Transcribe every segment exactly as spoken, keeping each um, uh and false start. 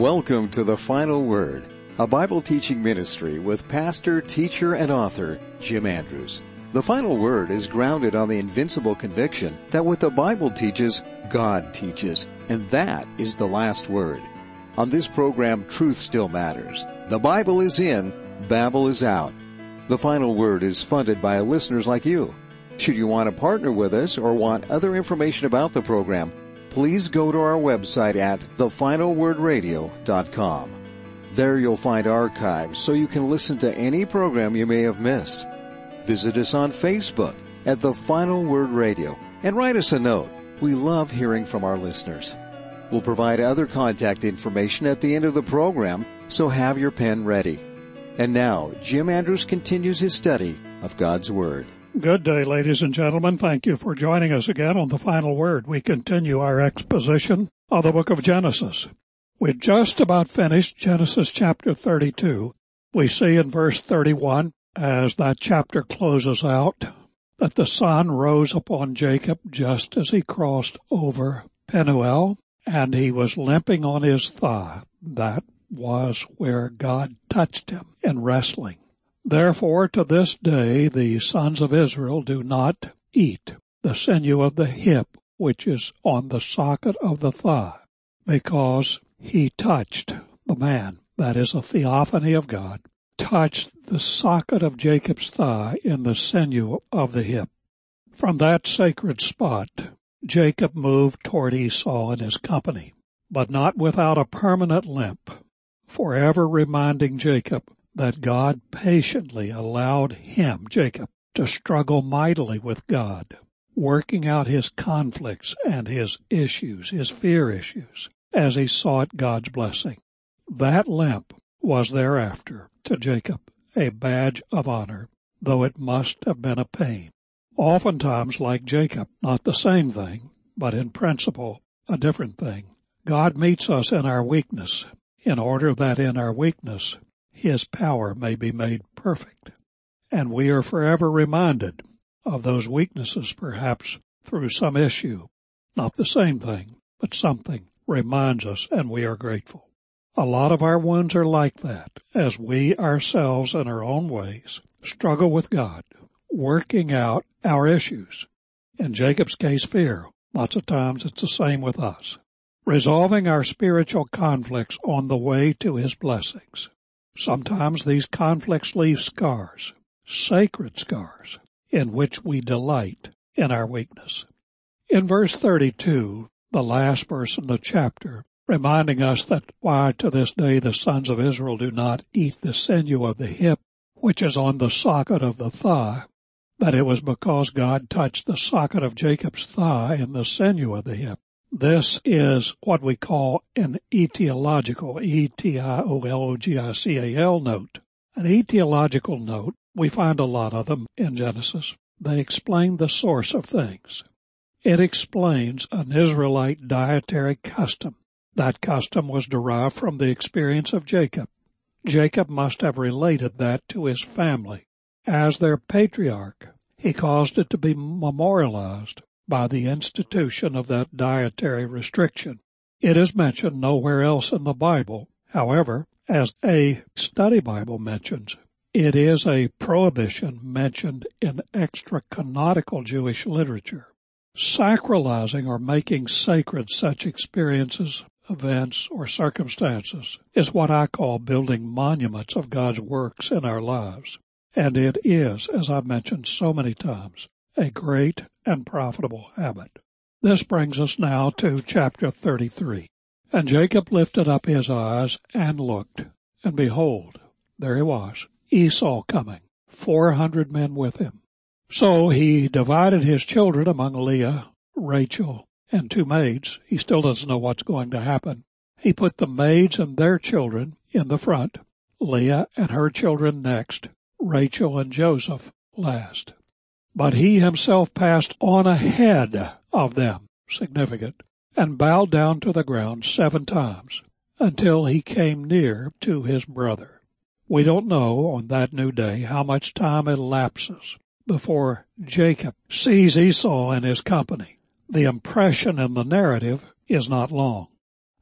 Welcome to The Final Word, a Bible teaching ministry with pastor, teacher, and author Jim Andrews. The Final Word is grounded on the invincible conviction that what the Bible teaches, God teaches, and that is the last word. On this program, truth still matters. The Bible is in, Babel is out. The Final Word is funded by listeners like you. Should you want to partner with us or want other information about the program, please go to our website at the final word radio dot com. There you'll find archives so you can listen to any program you may have missed. Visit us on Facebook at The Final Word Radio and write us a note. We love hearing from our listeners. We'll provide other contact information at the end of the program, so have your pen ready. And now, Jim Andrews continues his study of God's Word. Good day, ladies and gentlemen. Thank you for joining us again on The Final Word. We continue our exposition of the book of Genesis. We've just about finished Genesis chapter thirty-two. We see in verse thirty-one, as that chapter closes out, that the sun rose upon Jacob just as he crossed over Penuel, and he was limping on his thigh. That was where God touched him in wrestling. Therefore, to this day, the sons of Israel do not eat the sinew of the hip, which is on the socket of the thigh, because he touched the man, that is a theophany of God, touched the socket of Jacob's thigh in the sinew of the hip. From that sacred spot, Jacob moved toward Esau and his company, but not without a permanent limp, forever reminding Jacob that God patiently allowed him, Jacob, to struggle mightily with God, working out his conflicts and his issues, his fear issues, as he sought God's blessing. That limp was thereafter, to Jacob, a badge of honor, though it must have been a pain. Oftentimes, like Jacob, not the same thing, but in principle, a different thing. God meets us in our weakness, in order that in our weakness, His power may be made perfect. And we are forever reminded of those weaknesses, perhaps through some issue. Not the same thing, but something reminds us, and we are grateful. A lot of our wounds are like that, as we ourselves in our own ways struggle with God, working out our issues. In Jacob's case, fear. Lots of times it's the same with us. Resolving our spiritual conflicts on the way to His blessings. Sometimes these conflicts leave scars, sacred scars, in which we delight in our weakness. In verse thirty-two, the last verse in the chapter, reminding us that why to this day the sons of Israel do not eat the sinew of the hip, which is on the socket of the thigh, that it was because God touched the socket of Jacob's thigh in the sinew of the hip. This is what we call an etiological, E T I O L O G I C A L note. An etiological note, we find a lot of them in Genesis. They explain the source of things. It explains an Israelite dietary custom. That custom was derived from the experience of Jacob. Jacob must have related that to his family. As their patriarch, he caused it to be memorialized by the institution of that dietary restriction. It is mentioned nowhere else in the Bible. However, as a study Bible mentions, it is a prohibition mentioned in extra-canonical Jewish literature. Sacralizing or making sacred such experiences, events, or circumstances is what I call building monuments of God's works in our lives. And it is, as I've mentioned so many times, a great and profitable habit. This brings us now to chapter thirty-three. And Jacob lifted up his eyes and looked, and behold, there he was, Esau coming, four hundred men with him. So he divided his children among Leah, Rachel, and two maids. He still doesn't know what's going to happen. He put the maids and their children in the front, Leah and her children next, Rachel and Joseph last. But he himself passed on ahead of them, significant, and bowed down to the ground seven times until he came near to his brother. We don't know on that new day how much time elapses before Jacob sees Esau and his company. The impression in the narrative is not long.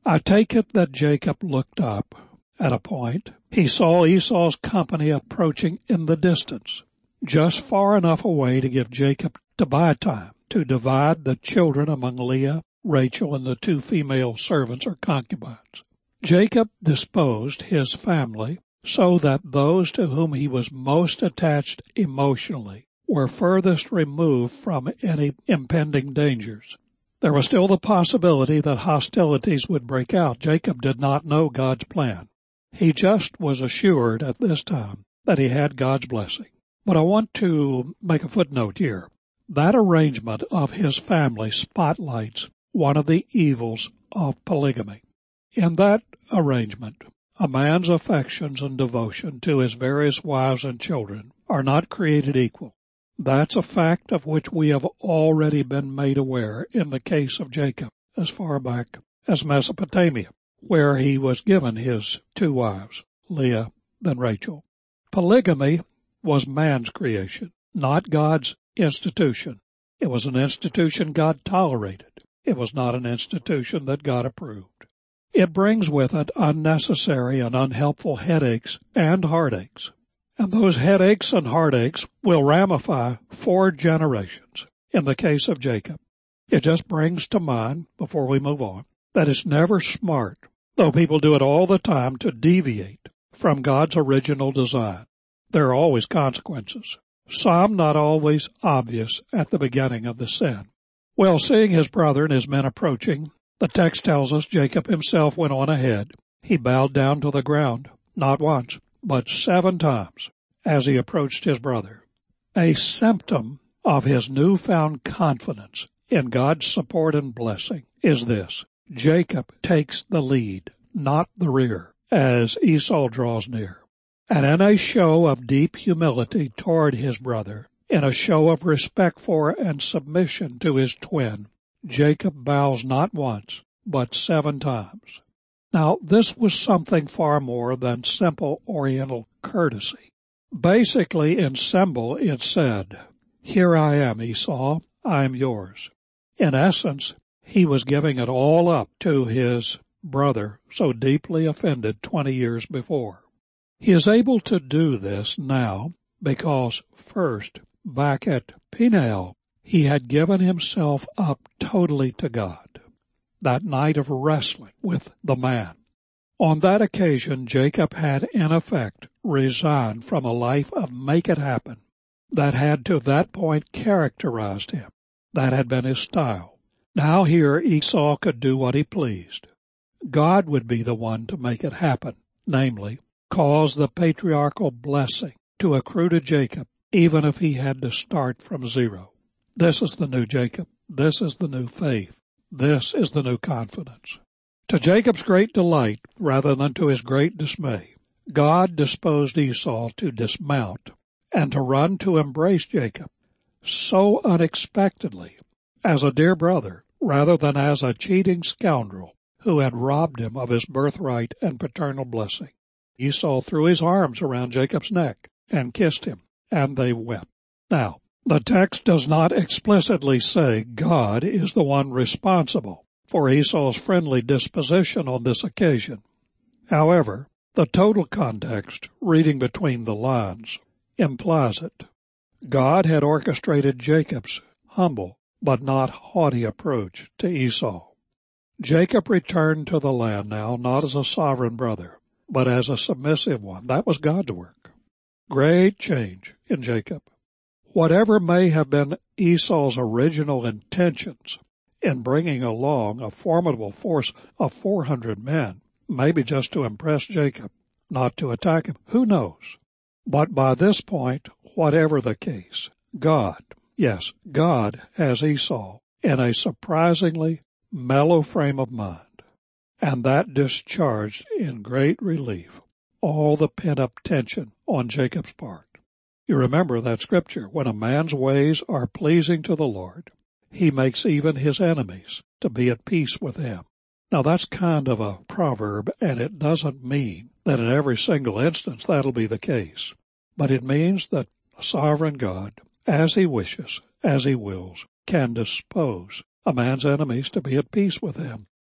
I take it that Jacob looked up. At a point, he saw Esau's company approaching in the distance, just far enough away to give Jacob to buy time to divide the children among Leah, Rachel, and the two female servants or concubines. Jacob disposed his family so that those to whom he was most attached emotionally were furthest removed from any impending dangers. There was still the possibility that hostilities would break out. Jacob did not know God's plan. He just was assured at this time that he had God's blessing. But I want to make a footnote here. That arrangement of his family spotlights one of the evils of polygamy. In that arrangement, a man's affections and devotion to his various wives and children are not created equal. That's a fact of which we have already been made aware in the case of Jacob as far back as Mesopotamia, where he was given his two wives, Leah and Rachel. Polygamy was man's creation, not God's institution. It was an institution God tolerated. It was not an institution that God approved. It brings with it unnecessary and unhelpful headaches and heartaches. And those headaches and heartaches will ramify for generations. In the case of Jacob, it just brings to mind, before we move on, that it's never smart, though people do it all the time, to deviate from God's original design. There are always consequences, some not always obvious at the beginning of the sin. Well, seeing his brother and his men approaching, the text tells us Jacob himself went on ahead. He bowed down to the ground, not once, but seven times as he approached his brother. A symptom of his newfound confidence in God's support and blessing is this. Jacob takes the lead, not the rear, as Esau draws near. And in a show of deep humility toward his brother, in a show of respect for and submission to his twin, Jacob bows not once, but seven times. Now, this was something far more than simple Oriental courtesy. Basically, in symbol, it said, "Here I am, Esau, I am yours." In essence, he was giving it all up to his brother, so deeply offended twenty years before. He is able to do this now because, first, back at Peniel, he had given himself up totally to God. That night of wrestling with the man. On that occasion, Jacob had, in effect, resigned from a life of make it happen that had to that point characterized him. That had been his style. Now here Esau could do what he pleased. God would be the one to make it happen, namely, cause the patriarchal blessing to accrue to Jacob, even if he had to start from zero. This is the new Jacob. This is the new faith. This is the new confidence. To Jacob's great delight, rather than to his great dismay, God disposed Esau to dismount and to run to embrace Jacob so unexpectedly as a dear brother rather than as a cheating scoundrel who had robbed him of his birthright and paternal blessing. Esau threw his arms around Jacob's neck and kissed him, and they wept. Now, the text does not explicitly say God is the one responsible for Esau's friendly disposition on this occasion. However, the total context, reading between the lines, implies it. God had orchestrated Jacob's humble but not haughty approach to Esau. Jacob returned to the land now not as a sovereign brother, but as a submissive one. That was God's work. Great change in Jacob. Whatever may have been Esau's original intentions in bringing along a formidable force of four hundred men, maybe just to impress Jacob, not to attack him, who knows? But by this point, whatever the case, God, yes, God has Esau in a surprisingly mellow frame of mind, and that discharged in great relief all the pent-up tension on Jacob's part. You remember that scripture, when a man's ways are pleasing to the Lord, he makes even his enemies to be at peace with him. Now that's kind of a proverb, and it doesn't mean that in every single instance that'll be the case. But it means that a sovereign God, as he wishes, as he wills, can dispose a man's enemies to be at peace with him.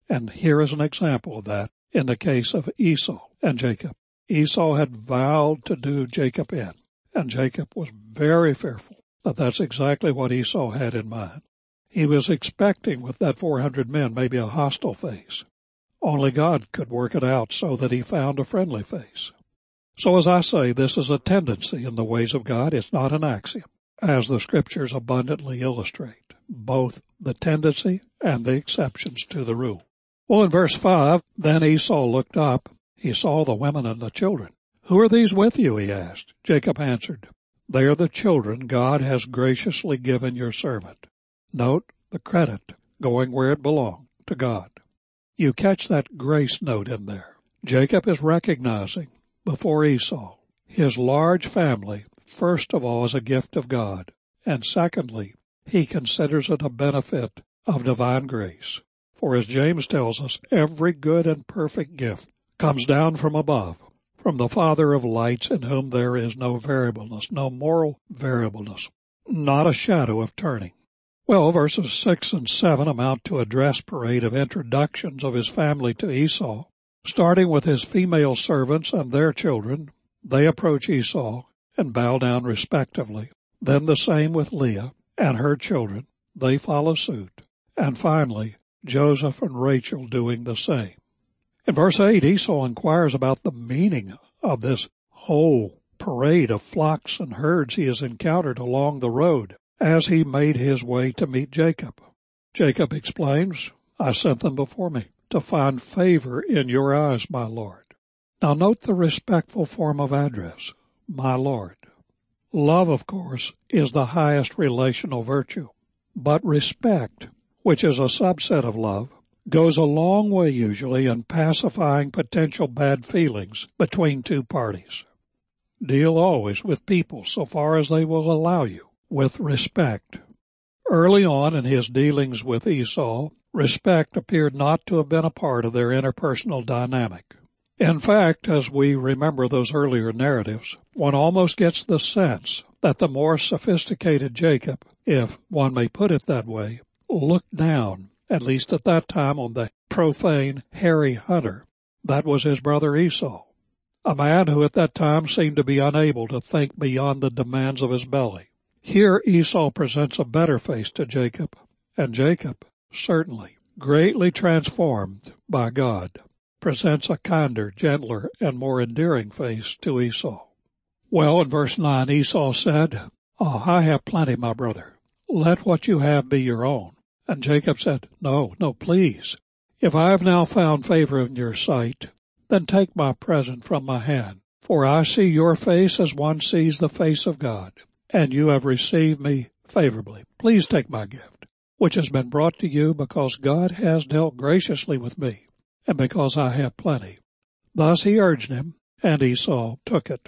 And here is an example of that in the case of Esau and Jacob. Esau had vowed to do Jacob in, and Jacob was very fearful that that's exactly what Esau had in mind. He was expecting with that four hundred men maybe a hostile face. Only God could work it out so that he found a friendly face. So as I say, this is a tendency in the ways of God. It's not an axiom, as the Scriptures abundantly illustrate, both the tendency and the exceptions to the rule. Well, in verse five, then Esau looked up. He saw the women and the children. Who are these with you? He asked. Jacob answered, they are the children God has graciously given your servant. Note the credit going where it belonged, to God. You catch that grace note in there. Jacob is recognizing before Esau his large family, first of all, as a gift of God, and secondly, he considers it a benefit of divine grace. For as James tells us, every good and perfect gift comes down from above, from the Father of lights, in whom there is no variableness, no moral variableness, not a shadow of turning. Well, verses six and seven amount to a dress parade of introductions of his family to Esau. Starting with his female servants and their children, they approach Esau and bow down respectively. Then the same with Leah and her children. They follow suit. And finally, Joseph and Rachel doing the same. In verse eight, Esau inquires about the meaning of this whole parade of flocks and herds he has encountered along the road as he made his way to meet Jacob. Jacob explains, I sent them before me to find favor in your eyes, my Lord. Now note the respectful form of address, my Lord. Love, of course, is the highest relational virtue, but respect, which is a subset of love, goes a long way usually in pacifying potential bad feelings between two parties. Deal always with people, so far as they will allow you, with respect. Early on in his dealings with Esau, respect appeared not to have been a part of their interpersonal dynamic. In fact, as we remember those earlier narratives, one almost gets the sense that the more sophisticated Jacob, if one may put it that way, looked down, at least at that time, on the profane, hairy hunter. That was his brother Esau, a man who at that time seemed to be unable to think beyond the demands of his belly. Here Esau presents a better face to Jacob, and Jacob, certainly, greatly transformed by God, presents a kinder, gentler, and more endearing face to Esau. Well, in verse nine, Esau said, Oh, I have plenty, my brother. Let what you have be your own. And Jacob said, No, no, please. If I have now found favor in your sight, then take my present from my hand. For I see your face as one sees the face of God, and you have received me favorably. Please take my gift, which has been brought to you because God has dealt graciously with me, and because I have plenty. Thus he urged him, and Esau took it.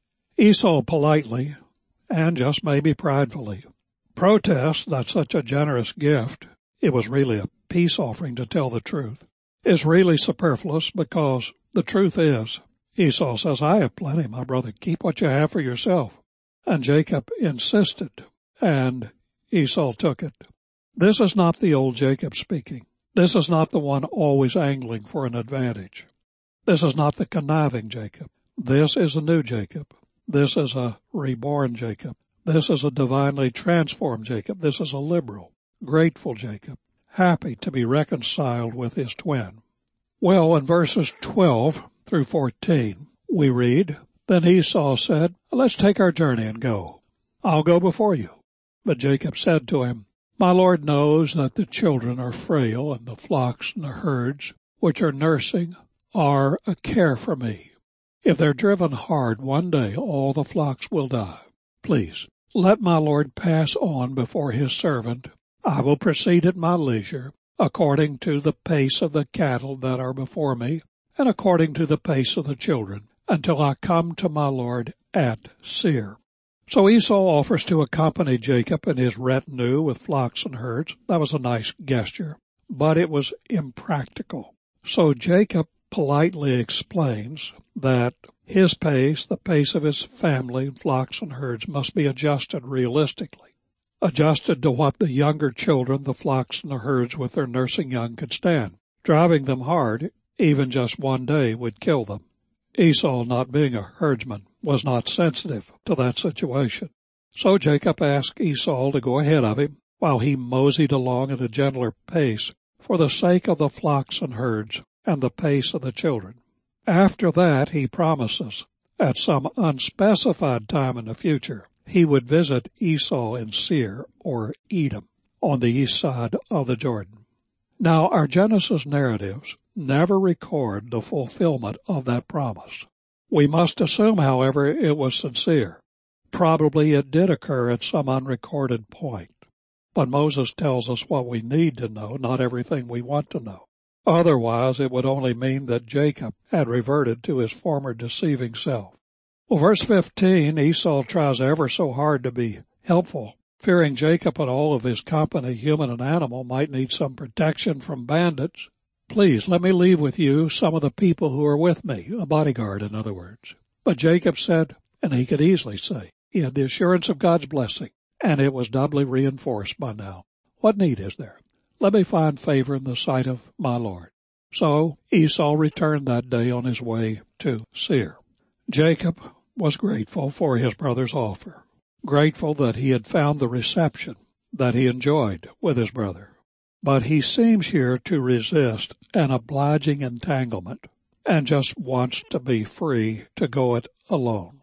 Esau politely, and just maybe pridefully, protests that such a generous gift, it was really a peace offering to tell the truth, is really superfluous because the truth is, Esau says, I have plenty, my brother. Keep what you have for yourself. And Jacob insisted, and Esau took it. This is not the old Jacob speaking. This is not the one always angling for an advantage. This is not the conniving Jacob. This is a new Jacob. This is a reborn Jacob. This is a divinely transformed Jacob. This is a liberal, grateful Jacob, happy to be reconciled with his twin. Well, in verses twelve through fourteen, we read, Then Esau said, Let's take our journey and go. I'll go before you. But Jacob said to him, My Lord knows that the children are frail, and the flocks and the herds, which are nursing, are a care for me. If they're driven hard, one day all the flocks will die. Please, let my Lord pass on before his servant. I will proceed at my leisure, according to the pace of the cattle that are before me, and according to the pace of the children, until I come to my Lord at Seir. So Esau offers to accompany Jacob and his retinue with flocks and herds. That was a nice gesture, but it was impractical. So Jacob politely explains that his pace, the pace of his family, flocks and herds, must be adjusted realistically, adjusted to what the younger children, the flocks and the herds with their nursing young could stand. Driving them hard, even just one day, would kill them. Esau, not being a herdsman, was not sensitive to that situation. So Jacob asked Esau to go ahead of him while he moseyed along at a gentler pace for the sake of the flocks and herds and the pace of the children. After that, he promises, at some unspecified time in the future, he would visit Esau in Seir, or Edom, on the east side of the Jordan. Now, our Genesis narratives never record the fulfillment of that promise. We must assume, however, it was sincere. Probably it did occur at some unrecorded point. But Moses tells us what we need to know, not everything we want to know. Otherwise, it would only mean that Jacob had reverted to his former deceiving self. Well, verse fifteen, Esau tries ever so hard to be helpful, fearing Jacob and all of his company, human and animal, might need some protection from bandits. Please, let me leave with you some of the people who are with me, a bodyguard, in other words. But Jacob said, and he could easily say, he had the assurance of God's blessing, and it was doubly reinforced by now. What need is there? Let me find favor in the sight of my Lord. So Esau returned that day on his way to Seir. Jacob was grateful for his brother's offer, grateful that he had found the reception that he enjoyed with his brother. But he seems here to resist an obliging entanglement and just wants to be free to go it alone.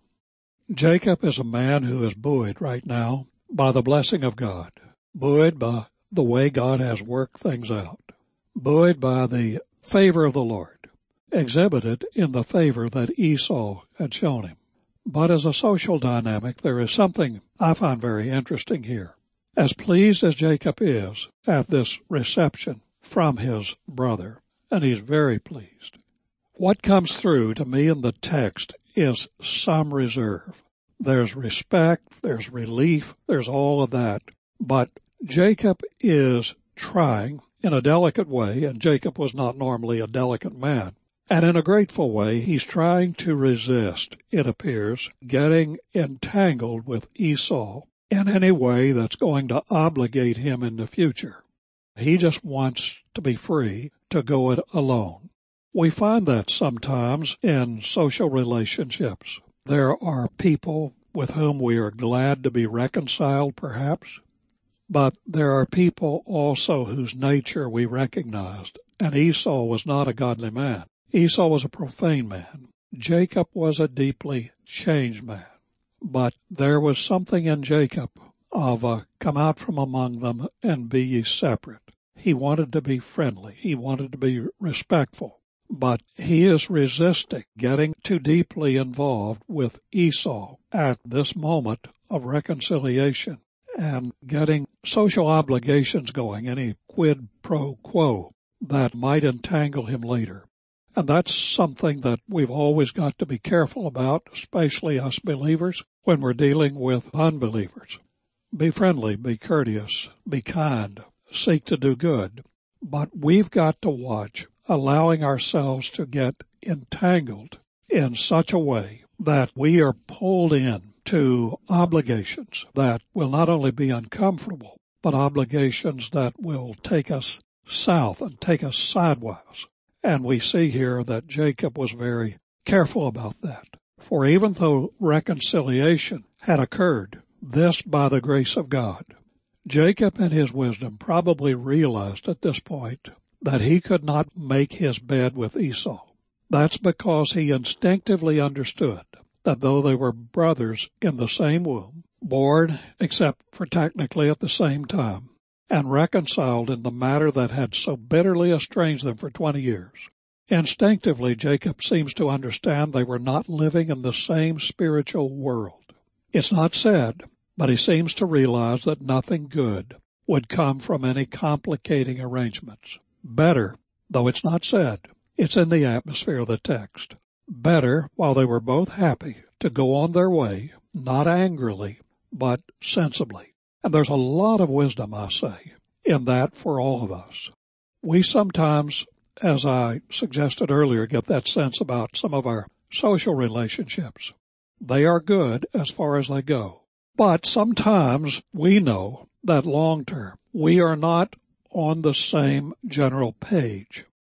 Jacob is a man who is buoyed right now by the blessing of God, buoyed by the way God has worked things out, buoyed by the favor of the Lord, exhibited in the favor that Esau had shown him. But as a social dynamic, there is something I find very interesting here. As pleased as Jacob is at this reception from his brother, and he's very pleased, what comes through to me in the text is some reserve. There's respect, there's relief, there's all of that. But Jacob is trying in a delicate way, and Jacob was not normally a delicate man, and in a grateful way, he's trying to resist, it appears, getting entangled with Esau in any way that's going to obligate him in the future. He just wants to be free to go it alone. We find that sometimes in social relationships. There are people with whom we are glad to be reconciled, perhaps, but there are people also whose nature we recognized, and Esau was not a godly man. Esau was a profane man. Jacob was a deeply changed man. But there was something in Jacob of a come out from among them and be ye separate. He wanted to be friendly. He wanted to be respectful. But he is resisting getting too deeply involved with Esau at this moment of reconciliation and getting social obligations going, any quid pro quo that might entangle him later. And that's something that we've always got to be careful about, especially us believers, when we're dealing with unbelievers. Be friendly, be courteous, be kind, seek to do good. But we've got to watch allowing ourselves to get entangled in such a way that we are pulled in to obligations that will not only be uncomfortable, but obligations that will take us south and take us sideways. And we see here that Jacob was very careful about that. For even though reconciliation had occurred, this by the grace of God, Jacob in his wisdom probably realized at this point that he could not make his bed with Esau. That's because he instinctively understood that though they were brothers in the same womb, born, except for technically at the same time, and reconciled in the matter that had so bitterly estranged them for twenty years. Instinctively, Jacob seems to understand they were not living in the same spiritual world. It's not said, but he seems to realize that nothing good would come from any complicating arrangements. Better, though it's not said, it's in the atmosphere of the text. Better, while they were both happy, to go on their way, not angrily, but sensibly. And there's a lot of wisdom, I say, in that for all of us. We sometimes, as I suggested earlier, get that sense about some of our social relationships. They are good as far as they go. But sometimes we know that long term we are not on the same general page.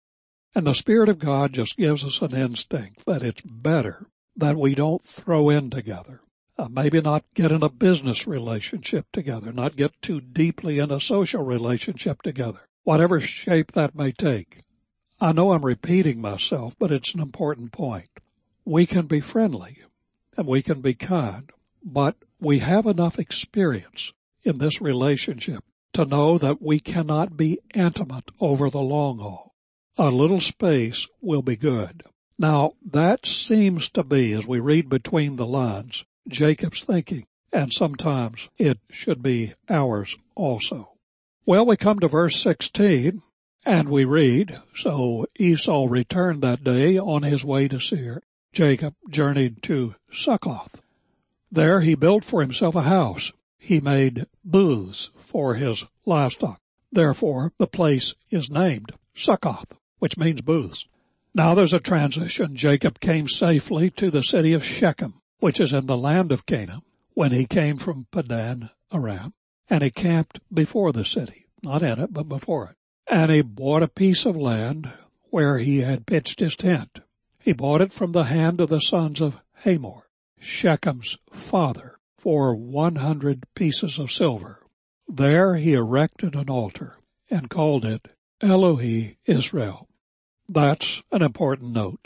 And the Spirit of God just gives us an instinct that it's better that we don't throw in together. Uh, maybe not get in a business relationship together, not get too deeply in a social relationship together, whatever shape that may take. I know I'm repeating myself, but it's an important point. We can be friendly and we can be kind, but we have enough experience in this relationship to know that we cannot be intimate over the long haul. A little space will be good. Now, that seems to be, as we read between the lines, Jacob's thinking, and sometimes it should be ours also. Well, we come to verse sixteen, and we read, So Esau returned that day on his way to Seir. Jacob journeyed to Succoth. There he built for himself a house. He made booths for his livestock. Therefore, the place is named Succoth, which means booths. Now there's a transition. Jacob came safely to the city of Shechem, which is in the land of Canaan, when he came from Padan Aram, and he camped before the city, not in it, but before it. And he bought a piece of land where he had pitched his tent. He bought it from the hand of the sons of Hamor, Shechem's father, for one hundred pieces of silver. There he erected an altar and called it Elohe Israel. That's an important note.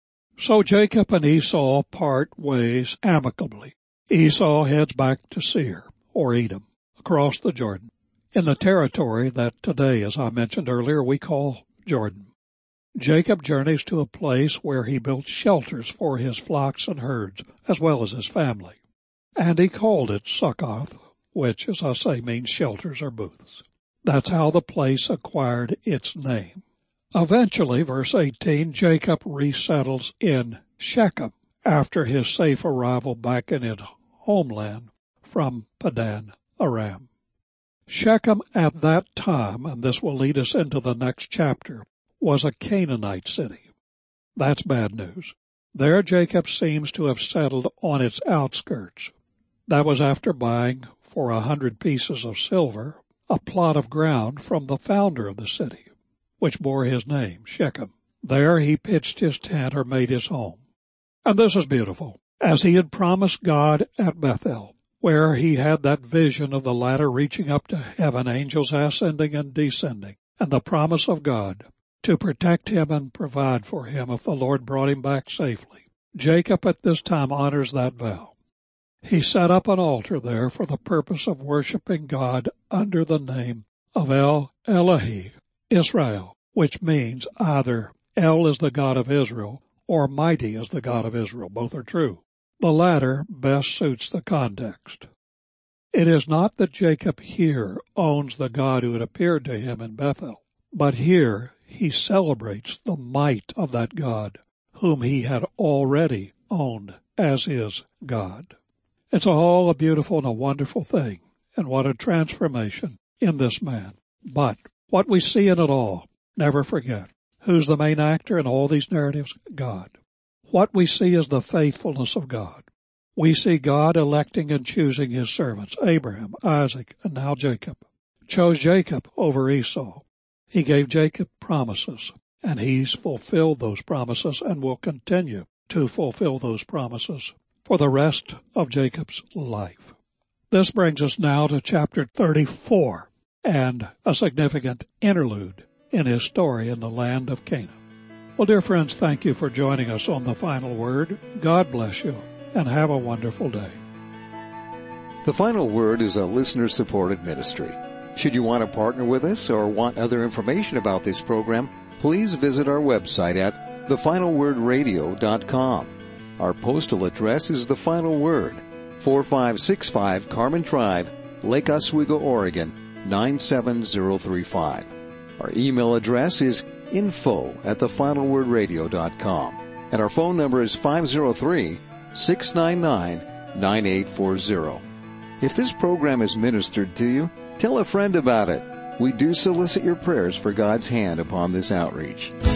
So Jacob and Esau part ways amicably. Esau heads back to Seir, or Edom, across the Jordan, in the territory that today, as I mentioned earlier, we call Jordan. Jacob journeys to a place where he built shelters for his flocks and herds, as well as his family. And he called it Succoth, which, as I say, means shelters or booths. That's how the place acquired its name. Eventually, verse eighteen, Jacob resettles in Shechem after his safe arrival back in his homeland from Padan Aram. Shechem at that time, and this will lead us into the next chapter, was a Canaanite city. That's bad news. There Jacob seems to have settled on its outskirts. That was after buying for a hundred pieces of silver a plot of ground from the founder of the city, which bore his name, Shechem. There he pitched his tent or made his home. And this is beautiful, as he had promised God at Bethel, where he had that vision of the ladder reaching up to heaven, angels ascending and descending, and the promise of God to protect him and provide for him if the Lord brought him back safely. Jacob at this time honors that vow. He set up an altar there for the purpose of worshiping God under the name of El Elohe Israel, which means either El is the God of Israel or Mighty is the God of Israel. Both are true. The latter best suits the context. It is not that Jacob here owns the God who had appeared to him in Bethel, but here he celebrates the might of that God whom he had already owned as his God. It's all a beautiful and a wonderful thing, and what a transformation in this man. But what we see in it all, never forget, who's the main actor in all these narratives? God. What we see is the faithfulness of God. We see God electing and choosing his servants, Abraham, Isaac, and now Jacob. Chose Jacob over Esau. He gave Jacob promises, and he's fulfilled those promises and will continue to fulfill those promises for the rest of Jacob's life. This brings us now to chapter thirty-four and a significant interlude in his story in the land of Canaan. Well, dear friends, thank you for joining us on The Final Word. God bless you, and have a wonderful day. The Final Word is a listener-supported ministry. Should you want to partner with us or want other information about this program, please visit our website at the final word radio dot com. Our postal address is The Final Word, four five six five Carmen Drive, Lake Oswego, Oregon, nine seven zero three five. Our email address is info at the final word radio dot com. And our phone number is five zero three, six nine nine, nine eight four zero. If this program is ministered to you, tell a friend about it. We do solicit your prayers for God's hand upon this outreach.